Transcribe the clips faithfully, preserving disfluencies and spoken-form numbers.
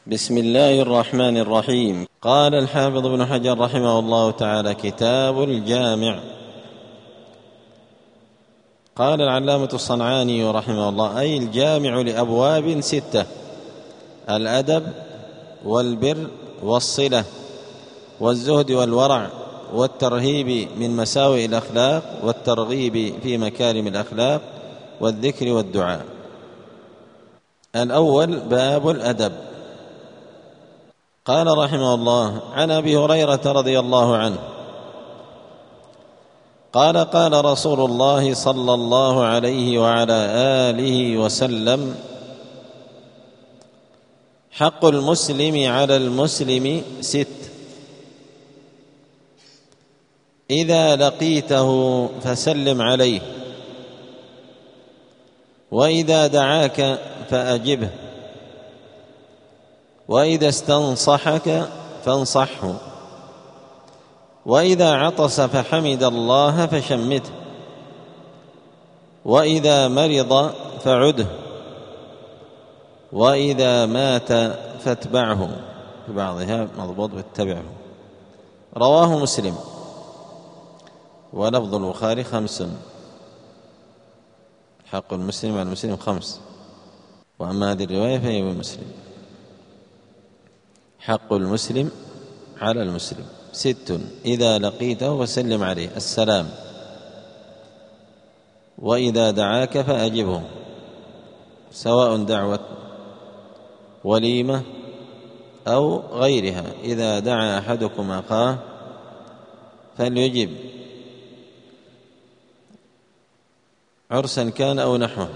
بسم الله الرحمن الرحيم. قال الحافظ ابن حجر رحمه الله تعالى: كتاب الجامع. قال العلامة الصنعاني رحمه الله: أي الجامع لأبواب ستة: الأدب والبر والصلة والزهد والورع والترهيب من مساوئ الأخلاق والترغيب في مكارم الأخلاق والذكر والدعاء. الأول باب الأدب. قال رحمه الله: عن أبي هريرة رضي الله عنه قال: قال رسول الله صلى الله عليه وعلى آله وسلم: حق المسلم على المسلم ست: إذا لقيته فسلم عليه، وإذا دعاك فأجبه، وإذا استنصحك فانصحه، وإذا عطس فحمد الله فشمته، وإذا مرض فعده، وإذا مات فاتبعه. في بعضها مضبوط واتبعه. رواه مسلم، ولفظ البخاري خمس: حق المسلم على المسلم خمس، وأما هذه الرواية فهي بمسلم: حق المسلم على المسلم ست: إذا لقيته فسلم عليه السلام، وإذا دعاك فأجبه، سواء دعوة وليمة أو غيرها. إذا دعا أحدكم أخاه فليجب، عرسا كان أو نحوه.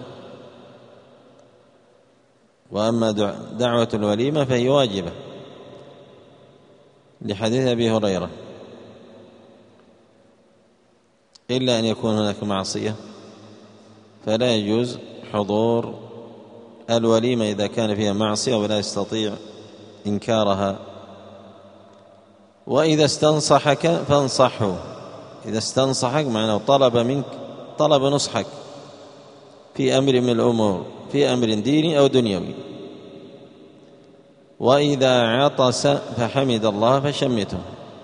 وأما دعوة الوليمة فهي واجبة لحديث أبي هريرة، إلا أن يكون هناك معصية فلا يجوز حضور الوليمة إذا كان فيها معصية ولا يستطيع إنكارها. وإذا استنصحك فانصحه. إذا استنصحك معناه طلب منك طلب نصحك في أمر من الأمور، في أمر ديني أو دنيوي. وإذا عطس فحمد الله فشمته.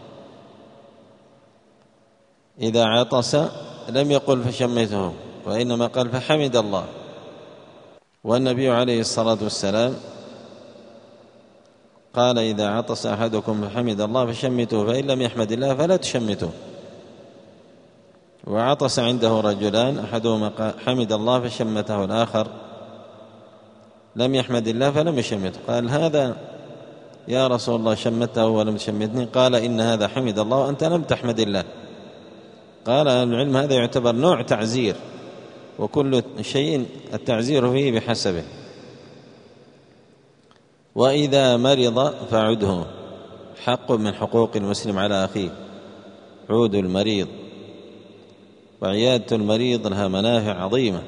إذا عطس لم يقل فشمته، وإنما قال فحمد الله. والنبي عليه الصلاة والسلام قال: إذا عطس أحدكم فحمد الله فشمته، فإن لم يحمد الله فلا تشمته. وعطس عنده رجلان، أحدهما حمد الله فشمته، الآخر لم يحمد الله فلم يشمته. قال: هذا يا رسول الله شمته ولم تشمتني. قال: إن هذا حمد الله وأنت لم تحمد الله. قال أهل العلم: هذا يعتبر نوع تعزير، وكل شيء التعزير فيه بحسبه. وإذا مرض فعده، حق من حقوق المسلم على أخيه، عود المريض. وعيادة المريض لها منافع عظيمة،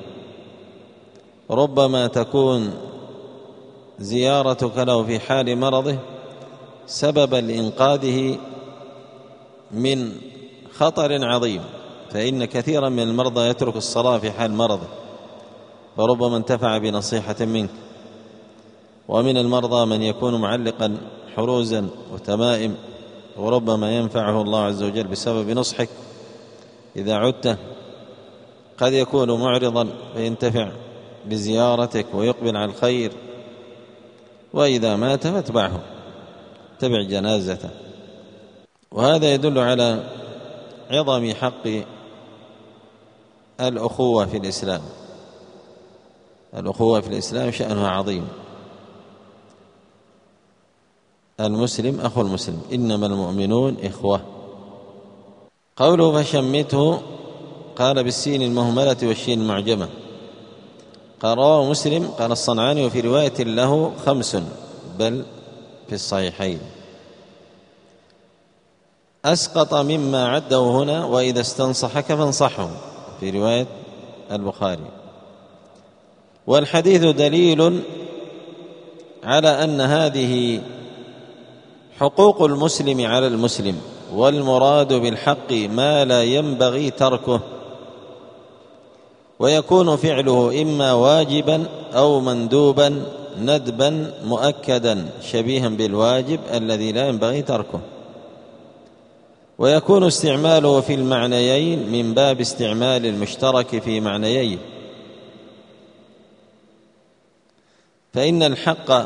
ربما تكون زيارتك له في حال مرضه سببا لإنقاذه من خطر عظيم، فإن كثيرا من المرضى يترك الصلاة في حال مرضه، فربما انتفع بنصيحة منك. ومن المرضى من يكون معلقا حروزا وتمائم، وربما ينفعه الله عز وجل بسبب نصحك. إذا عدت قد يكون معرضا فينتفع بزيارتك ويقبل على الخير. وإذا مات فاتبعه، تبع جنازته. وهذا يدل على عظم حق الأخوة في الإسلام. الأخوة في الإسلام شأنها عظيم. المسلم أخو المسلم، إنما المؤمنون إخوة. قوله فشمته قال بالسين المهملة والشين المعجمة. قال رواه مسلم. قال الصنعاني: وفي رواية له خمس، بل في الصحيحين. أسقط مما عده هنا: وإذا استنصحك فانصحه، في رواية البخاري. والحديث دليل على أن هذه حقوق المسلم على المسلم، والمراد بالحق ما لا ينبغي تركه، ويكون فعله إما واجبا أو مندوبا ندبا مؤكدا شبيها بالواجب الذي لا ينبغي تركه. ويكون استعماله في المعنيين من باب استعمال المشترك في معنيين، فإن الحق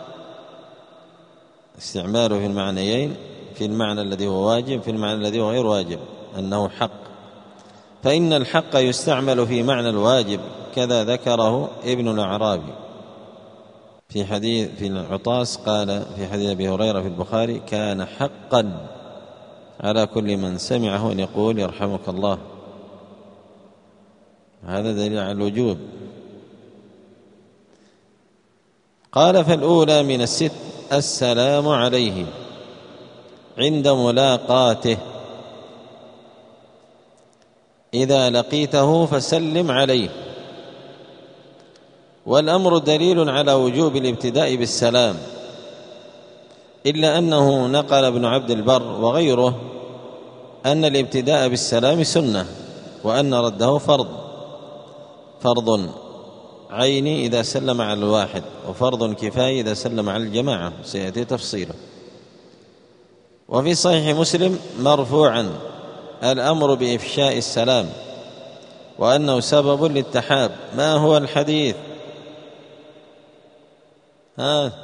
استعماله في المعنيين، في المعنى الذي هو واجب في المعنى الذي هو غير واجب أنه حق، فإن الحق يستعمل في معنى الواجب، كذا ذكره ابن الأعرابي في حديث في العطاس، قال في حديث أبي هريرة في البخاري: كان حقا على كل من سمعه أن يقول يرحمك الله. هذا دليل على الوجوب. قال: فالأولى من الست السلام عليه عند ملاقاته، إذا لقيته فسلم عليه. والأمر دليل على وجوب الابتداء بالسلام، إلا أنه نقل ابن عبد البر وغيره أن الابتداء بالسلام سنة، وأن رده فرض فرض عيني إذا سلم على الواحد، وفرض كفاية إذا سلم على الجماعة، سيأتي تفصيله. وفي صحيح مسلم مرفوعا الأمر بإفشاء السلام، وأنه سبب للتحاب. ما هو الحديث؟ ها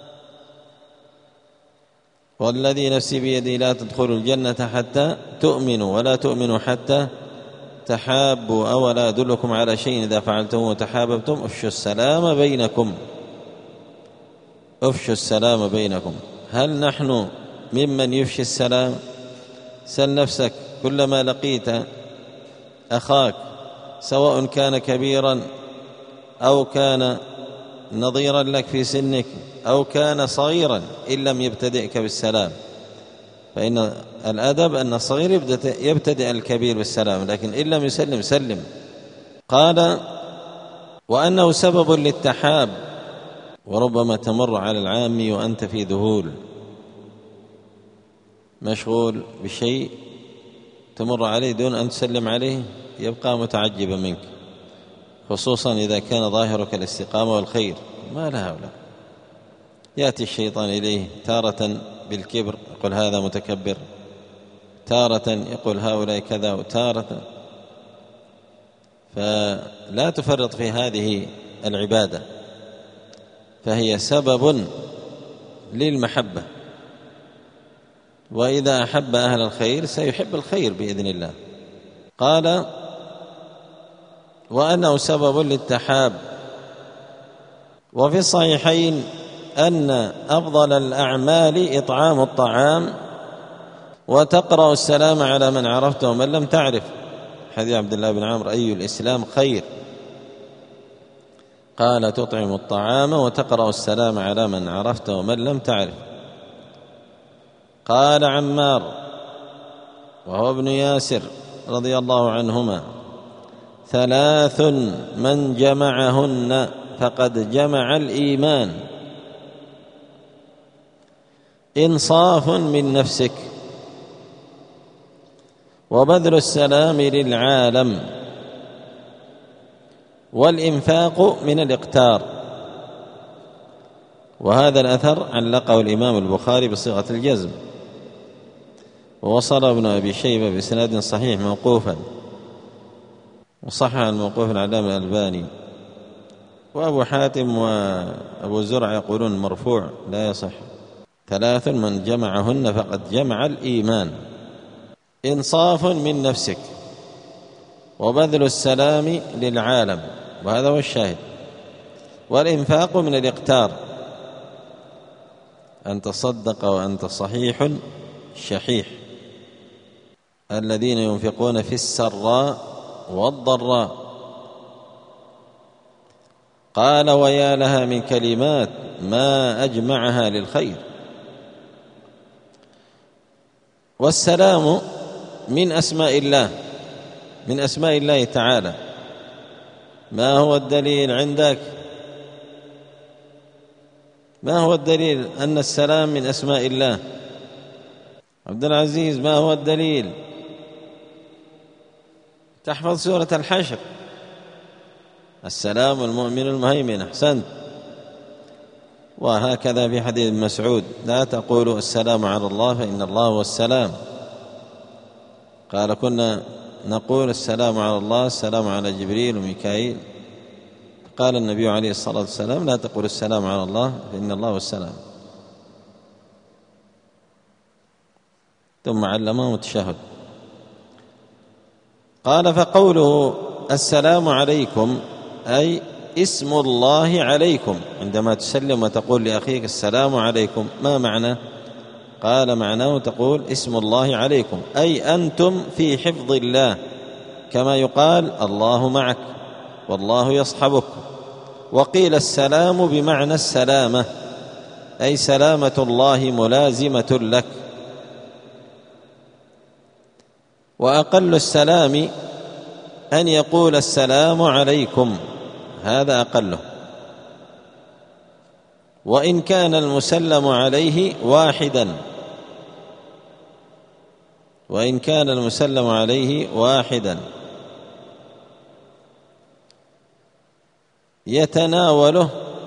والذي نفسي بيدي لا تدخلوا الجنة حتى تؤمنوا ولا تؤمنوا حتى تحابوا، أولا أدلكم على شيء إذا فعلتموه تحاببتم؟ أفشوا السلام بينكم أفشوا السلام بينكم. هل نحن ممن يفشي السلام؟ سل نفسك، كلما لقيت أخاك سواء كان كبيرا أو كان نظيرا لك في سنك أو كان صغيرا، إن لم يبتدئك بالسلام، فإن الأدب أن الصغير يبتدئ الكبير بالسلام، لكن إن لم يسلم سلم. قال: وأنه سبب للتحاب، وربما تمر على العام وأنت في ذهول مشغول بشيء، تمر عليه دون أن تسلم عليه، يبقى متعجبا منك، خصوصا إذا كان ظاهرك الاستقامة والخير. ما لا هؤلاء، يأتي الشيطان إليه تارة بالكبر، يقول هذا متكبر، تارة يقول هؤلاء كذا، وتارة. فلا تفرط في هذه العبادة، فهي سبب للمحبة، وإذا أحب أهل الخير سيحب الخير بإذن الله. قال: وأنه سبب للتحاب. وفي الصحيحين أن أفضل الأعمال إطعام الطعام وتقرأ السلام على من عرفته ومن لم تعرف، حديث عبد الله بن عمرو: أي الإسلام خير؟ قال: تطعم الطعام وتقرأ السلام على من عرفته ومن لم تعرف. قال عمار وهو ابن ياسر رضي الله عنهما: ثلاث من جمعهن فقد جمع الإيمان: إنصاف من نفسك، وبذل السلام للعالم، والإنفاق من الإقتار. وهذا الأثر علقه الإمام البخاري بصيغة الجزم، ووصل ابن أبي شيبة بسناد صحيح موقوفا، وصحح الموقوف العلامة الألباني. وأبو حاتم وأبو زرع يقولون مرفوع لا يصح. ثلاث من جمعهن فقد جمع الإيمان: إنصاف من نفسك، وبذل السلام للعالم، وهذا هو الشاهد، والإنفاق من الإقتار، أن تصدق وأنت صحيح شحيح، الذين ينفقون في السراء والضراء. قال: ويا لها من كلمات ما أجمعها للخير. والسلام من أسماء الله، من أسماء الله تعالى. ما هو الدليل عندك؟ ما هو الدليل أن السلام من أسماء الله؟ عبد العزيز، ما هو الدليل؟ تحفظ سورة الحشر: السلام المؤمن المهيمن. أحسنت. وهكذا في حديث ابن مسعود: لا تقولوا السلام على الله فإن الله هو السلام. قال: كنا نقول السلام على الله، السلام على جبريل وميكائيل. قال النبي عليه الصلاة والسلام: لا تقول السلام على الله فإن الله هو السلام. ثم علمهم التشهد. قال: فقوله السلام عليكم أي اسم الله عليكم. عندما تسلم وتقول لأخيك السلام عليكم، ما معنى؟ قال: معناه تقول اسم الله عليكم، أي أنتم في حفظ الله، كما يقال الله معك والله يصحبك. وقيل السلام بمعنى السلامة، أي سلامة الله ملازمة لك. وأقل السلام أن يقول السلام عليكم، هذا أقله، وإن كان المسلم عليه واحدا وإن كان المسلم عليه واحدا يتناوله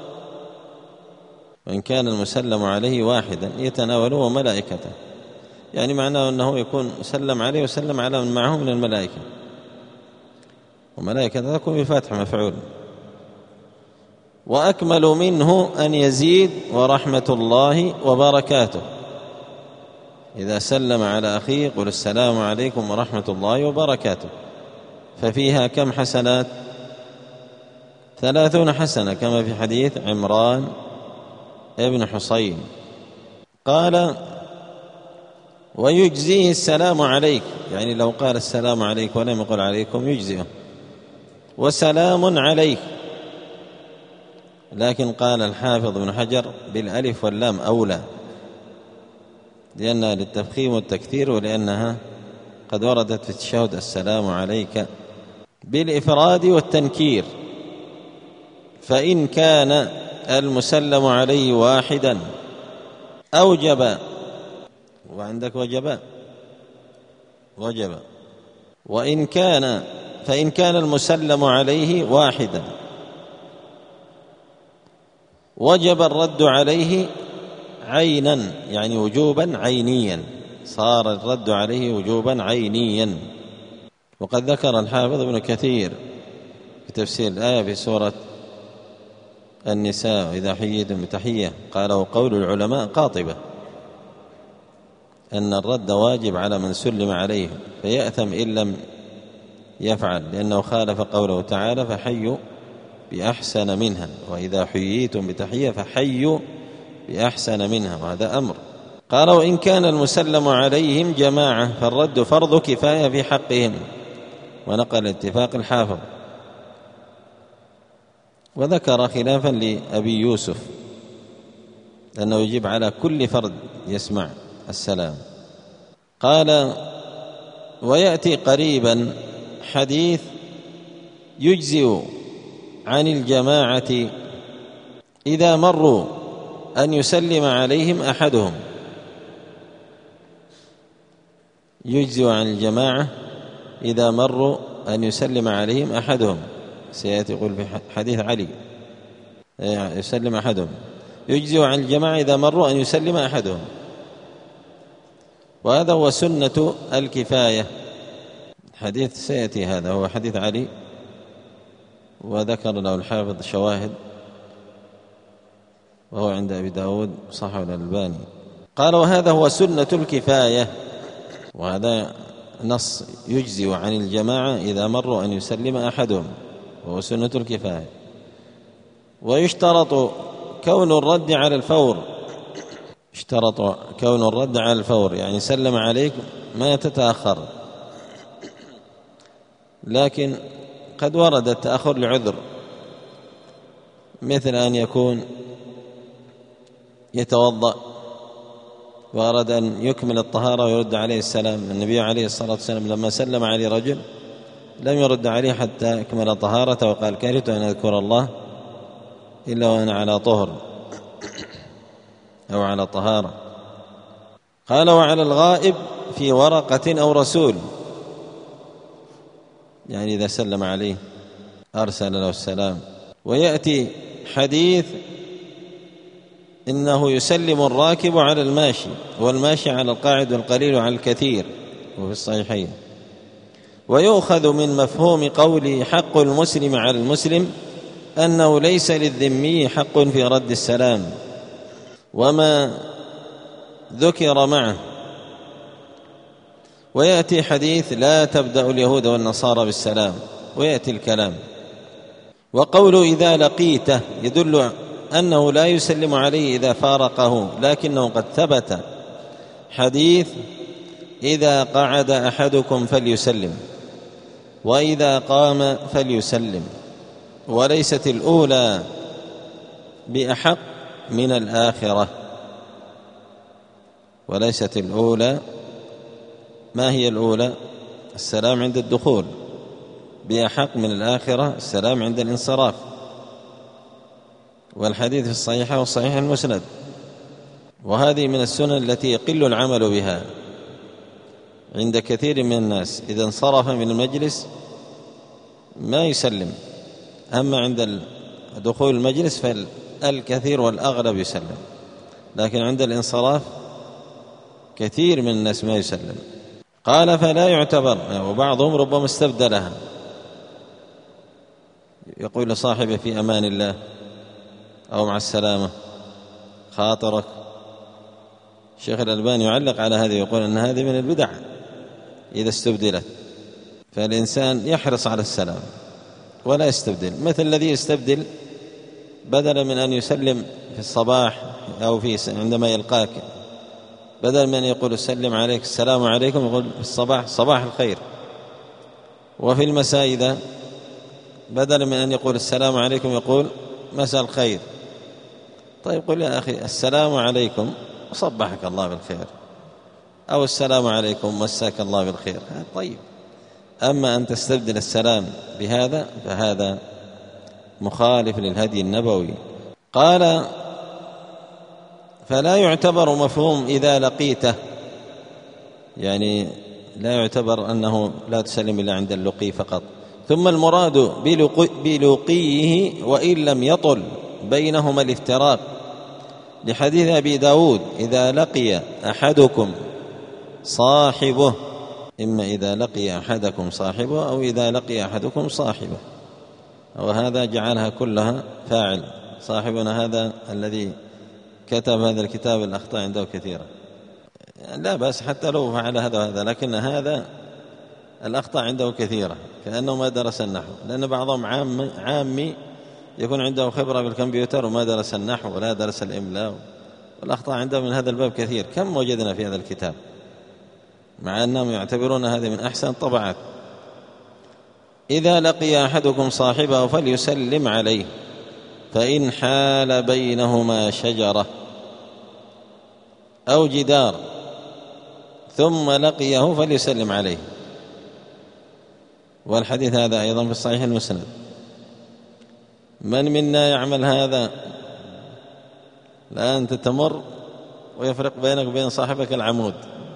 وإن كان المسلم عليه واحدا يتناوله وملائكته، يعني معناه أنه يكون سلم عليه وسلم على من معه من الملائكة، وملائكة تكون بفتح مفعول. وأكمل منه أن يزيد ورحمة الله وبركاته. إذا سلم على أخيه قل السلام عليكم ورحمة الله وبركاته، ففيها كم حسنات؟ ثلاثون حسنة، كما في حديث عمران ابن حصين. قال: ويجزيه السلام عليك، يعني لو قال السلام عليك ولم يقل عليكم يجزئه. وسلام عليك، لكن قال الحافظ ابن حجر بالألف واللام أولى، لأنها للتفخيم والتكثير، ولأنها قد وردت في التشهد السلام عليك بالإفراد والتنكير. فإن كان المسلم عليه واحدا أوجب، وعندك وجب وجب وإن كان فإن كان المسلم عليه واحدا وجب الرد عليه عينا، يعني وجوبا عينيا، صار الرد عليه وجوبا عينيا. وقد ذكر الحافظ ابن كثير في تفسير الآية في سورة النساء: إذا حييتم بتحية، قال: وقول العلماء قاطبة أن الرد واجب على من سلم عليه، فيأثم إن لم يفعل، لأنه خالف قوله تعالى: فحيوا بأحسن منها، وإذا حييتم بتحية فحيوا بأحسن منها، وهذا أمر. قال: وإن كان المسلم عليهم جماعة فالرد فرض كفاية في حقهم، ونقل اتفاق الحافظ. وذكر خلافا لأبي يوسف أنه يجب على كل فرد يسمع السلام. قال: ويأتي قريبا حديث يجزئ عن الجماعة إذا مروا أن يسلم عليهم أحدهم. يجزئ عن الجماعة إذا مروا أن يسلم عليهم أحدهم، سيأتي يقول في حديث علي يسلم أحدهم. يجزئ عن الجماعة إذا مروا أن يسلم أحدهم، وهذا هو سنة الكفاية. حديث سيأتي هذا هو حديث علي، وذكر له الحافظ شواهد، وهو عند أبي داود صححه الألباني. قال: وهذا هو سنة الكفاية، وهذا نص يجزئ عن الجماعة إذا مروا أن يسلم أحدهم، وهو سنة الكفاية. ويشترط كون الرد على الفور، اشترط كون الرد على الفور، يعني سلم عليك ما تتأخر، لكن قد ورد التأخر لعذر، مثل أن يكون يتوضأ وأراد أن يكمل الطهارة ويرد عليه السلام. النبي عليه الصلاة والسلام لما سلم عليه رجل لم يرد عليه حتى يكمل طهارته، وقال: كرهت أن أذكر الله إلا وأنا على طهر أو على طهارة. قال: وعلى الغائب في ورقة أو رسول، يعني إذا سلم عليه أرسل له السلام. ويأتي حديث إنه يسلم الراكب على الماشي، والماشي على القاعد، والقليل على الكثير، وفي الصحيحين. ويؤخذ من مفهوم قوله حق المسلم على المسلم أنه ليس للذمي حق في رد السلام وما ذكر معه. ويأتي حديث لا تبدأ اليهود والنصارى بالسلام، ويأتي الكلام. وقوله إذا لقيته يدل أنه لا يسلم عليه إذا فارقه، لكنه قد ثبت حديث إذا قعد أحدكم فليسلم، وإذا قام فليسلم، وليست الأولى بأحق من الآخرة. وليست الأولى، ما هي الأولى؟ السلام عند الدخول، بأحق من الآخرة السلام عند الانصراف. والحديث في الصحيحة والصحيح المسند. وهذه من السنن التي يقل العمل بها عند كثير من الناس. إذا انصرف من المجلس ما يسلم، أما عند دخول المجلس فالكثير والأغلب يسلم، لكن عند الانصراف كثير من الناس ما يسلم. قال فلا يعتبر، وبعضهم ربما استبدلها، يقول لصاحبه في أمان الله أو مع السلامة خاطرك. الشيخ الألباني يعلق على هذه، يقول أن هذه من البدع إذا استبدلت، فالإنسان يحرص على السلام ولا يستبدل، مثل الذي يستبدل بدلا من أن يسلم في الصباح أو في عندما يلقاك، بدل من أن يقول السلم عليك السلام عليكم يقول في الصباح صباح الخير، وفي المساء إذا بدل من أن يقول السلام عليكم يقول مساء الخير. طيب قل يا أخي السلام عليكم وصبحك الله بالخير، أو السلام عليكم مساك الله بالخير، طيب. أما أن تستبدل السلام بهذا فهذا مخالف للهدي النبوي. قال فلا يعتبر مفهوم إذا لقيته، يعني لا يعتبر أنه لا تسلم إلا عند اللقي فقط. ثم المراد بلقيه وإن لم يطل بينهما الافتراق، لحديث أبي داود إذا لقي أحدكم صاحبه، إما إذا لقي أحدكم صاحبه أو إذا لقي أحدكم صاحبه، وهذا جعلها كلها فاعل. صاحبنا هذا الذي كتب هذا الكتاب الأخطاء عنده كثيرة، لا بأس حتى لو فعل هذا وهذا، لكن هذا الأخطاء عنده كثيرة كأنه ما درس النحو، لأن بعضهم عام عامي يكون عنده خبرة بالكمبيوتر وما درس النحو ولا درس الإملاء، والأخطاء عنده من هذا الباب كثير. كم وجدنا في هذا الكتاب، مع أنهم يعتبرون هذه من أحسن الطبعات. إذا لقي أحدكم صاحبه فليسلم عليه، فإن حال بينهما شجرة أو جدار ثم لقيه فليسلم عليه. والحديث هذا أيضا في الصحيح المسند. من منا يعمل هذا؟ لا أنت تمر ويفرق بينك وبين صاحبك العمود،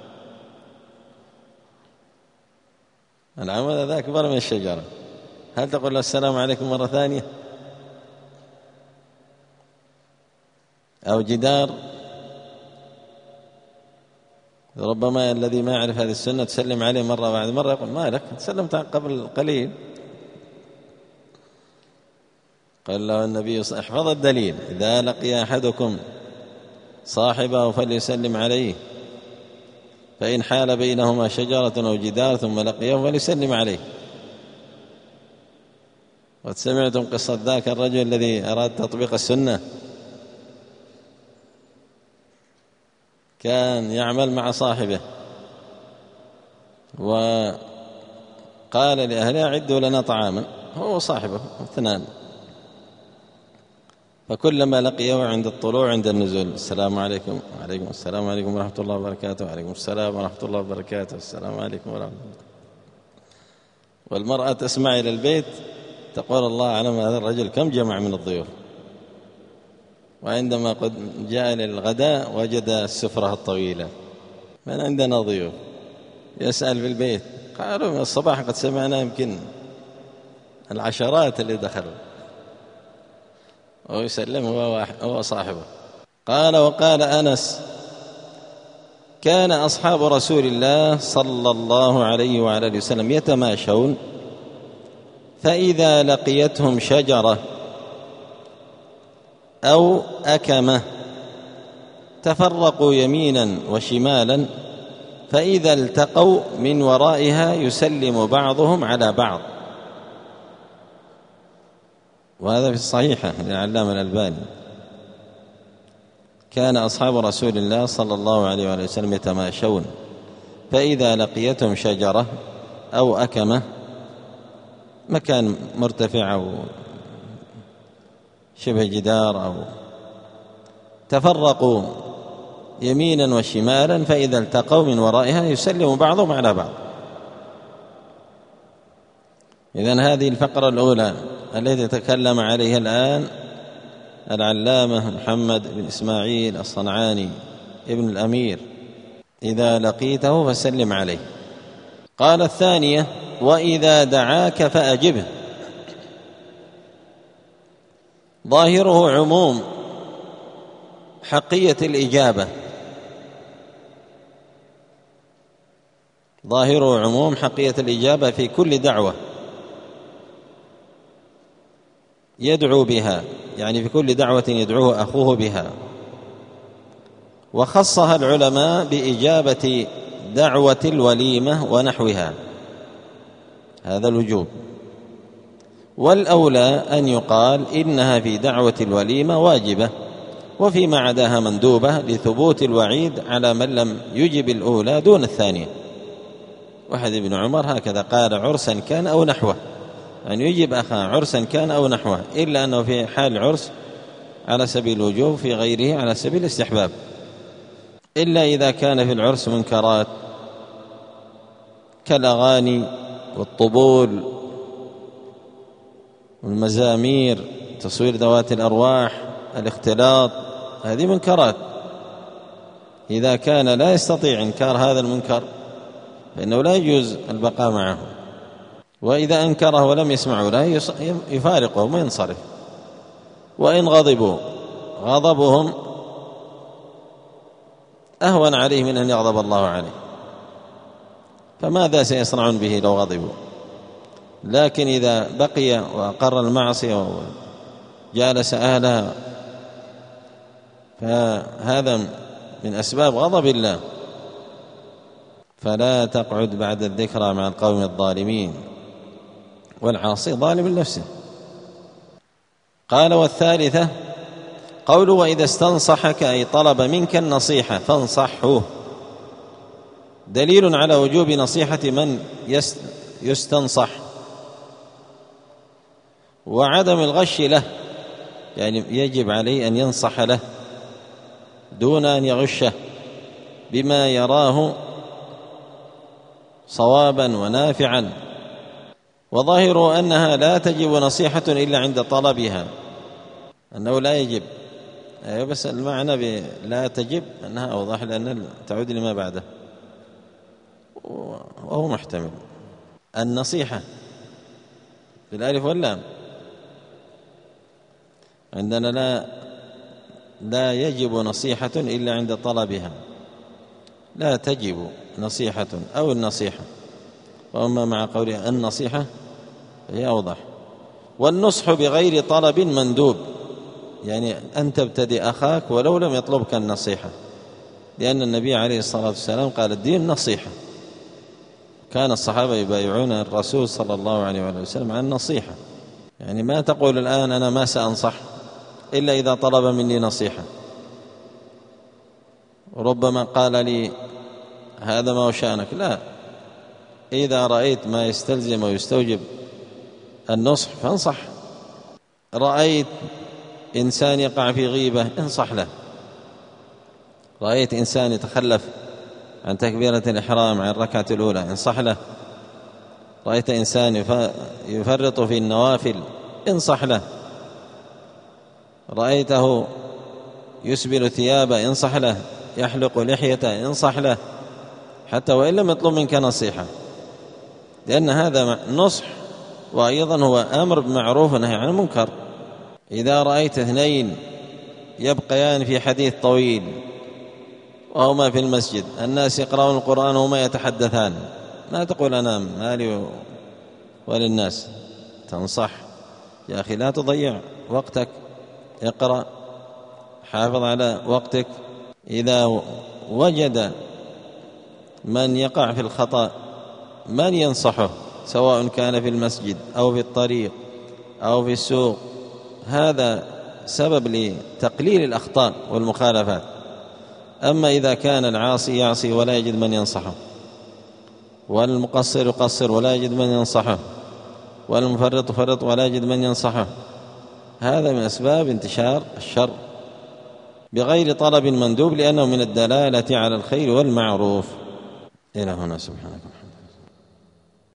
العمود هذا أكبر من الشجرة، هل تقول له السلام عليكم مرة ثانية؟ أو جدار، ربما الذي ما يعرف هذه السنة تسلم عليه مرة بعد مرة يقول ما لك سلمت قبل قليل. قال له النبي احفظ الدليل، إذا لقي أحدكم صاحبه فليسلم عليه، فإن حال بينهما شجرة أو جدار ثم لقيه فليسلم عليه. قد سمعتم قصة ذاك الرجل الذي أراد تطبيق السنة، كان يعمل مع صاحبه وقال لأهله أعدوا لنا طعاما، هو صاحبه اثنان، فكلما لقيه عند الطلوع عند النزول السلام عليكم وعليكم السلام عليكم ورحمة الله وبركاته وعليكم السلام ورحمة الله وبركاته السلام عليكم ورحمة الله. والمرأة تسمع إلى البيت تقول الله أعلم هذا الرجل كم جمع من الضيوف، وعندما قد جاء للغداء وجد السفرة الطويلة، من عندنا ضيوف، يسأل في البيت قالوا من الصباح قد سمعنا يمكن العشرات اللي دخلوا، ويسلم هو, هو صاحبه. قال: وقال أنس: كان أصحاب رسول الله صلى الله عليه وعلى آله وسلم يتماشون، فإذا لقيتهم شجرة أو أكمة تفرقوا يمينا وشمالا، فإذا التقوا من ورائها يسلم بعضهم على بعض. وهذا في الصحيحة للعلامة الألباني. كان أصحاب رسول الله صلى الله عليه وآله وسلم يتماشون، فإذا لقيتهم شجرة أو أكمة، مكان مرتفع أو شبه جدار، أو تفرقوا يمينا وشمالا، فإذا التقوا من ورائها يسلم بعضهم على بعض. إذن هذه الفقرة الأولى التي تكلم عليها الآن العلامة محمد بن إسماعيل الصنعاني ابن الأمير: إذا لقيته فسلم عليه. قال الثانية: وإذا دعاك فأجبه. ظاهره عموم حقية الإجابة، ظاهره عموم حقية الإجابة في كل دعوة يدعو بها، يعني في كل دعوة يدعوه أخوه بها. وخصها العلماء بإجابة دعوة الوليمة ونحوها، هذا الوجوب. والأولى أن يقال إنها في دعوة الوليمة واجبة، وفيما عداها مندوبة، لثبوت الوعيد على من لم يجب الأولى دون الثانية. واحد ابن عمر هكذا قال: عرسا كان أو نحوه، أن يجب أخاه عرسا كان أو نحوه، إلا أنه في حال العرس على سبيل الوجوب، في غيره على سبيل الاستحباب، إلا إذا كان في العرس منكرات كالأغاني والطبول والمزامير، تصوير ذوات الأرواح، الاختلاط، هذه منكرات. إذا كان لا يستطيع إنكار هذا المنكر فإنه لا يجوز البقاء معه، وإذا أنكره ولم يسمعوا له يفارقهم وينصرف. وإن غضبوا غضبهم أهون عليه من أن يغضب الله عليه، فماذا سيصنعون به لو غضبوا؟ لكن إذا بقي وأقر المعصية وجالس أهلها فهذا من أسباب غضب الله، فلا تقعد بعد الذكرى مع القوم الظالمين، والعاصي ظالم لنفسه. قال: والثالثة قوله: وإذا استنصحك، أي طلب منك النصيحة فانصحه، دليل على وجوب نصيحة من يستنصح، وعدم الغش له، يعني يجب عليه أن ينصح له دون أن يغشه بما يراه صوابا ونافعا. وظاهر أنها لا تجب نصيحة إلا عند طلبها، أنه لا يجب، أيوة، بس المعنى لا تجب أنها أوضح، لأن تعود لما بعده وهو محتمل. النصيحة بالألف واللام عندنا لا لا يجب نصيحة إلا عند طلبها، لا تجب نصيحة أو النصيحة، وأما مع قوله النصيحة هي أوضح. والنصح بغير طلب مندوب، يعني أن تبتدئ أخاك ولو لم يطلبك النصيحة، لأن النبي عليه الصلاة والسلام قال: الدين نصيحة. كان الصحابة يبايعون الرسول صلى الله عليه وسلم عن النصيحة، يعني ما تقول الآن أنا ما سأنصح إلا إذا طلب مني نصيحة. ربما قال لي هذا ما شأنك، لا، إذا رأيت ما يستلزم ويستوجب النصح فانصح. رأيت إنسان يقع في غيبة انصح له، رأيت إنسان يتخلف عن تكبيرة الإحرام عن الركعة الأولى انصح له، رأيت إنسان يفرط في النوافل انصح له، رأيته يسبل ثيابه انصح له، يحلق لحيته انصح له، حتى وإن لم يطلب منك نصيحة، لأن هذا نصح، وأيضا هو أمر بمعروف ونهي عن المنكر. إذا رأيت اثنين يبقيان في حديث طويل وهما في المسجد، الناس يقرؤون القرآن وهما يتحدثان، ما تقول أنام مالي وللناس، تنصح يا أخي لا تضيع وقتك، اقرأ، حافظ على وقتك. إذا وجد من يقع في الخطأ من ينصحه، سواء كان في المسجد أو في الطريق أو في السوق، هذا سبب لتقليل الأخطاء والمخالفات. أما إذا كان العاصي يعصي ولا يجد من ينصحه، والمقصر يقصر ولا يجد من ينصحه، والمفرط فرط ولا يجد من ينصحه، هذا من أسباب انتشار الشر بغير طلب مندوب، لأنه من الدلالة على الخير والمعروف. إلى هنا سبحانك.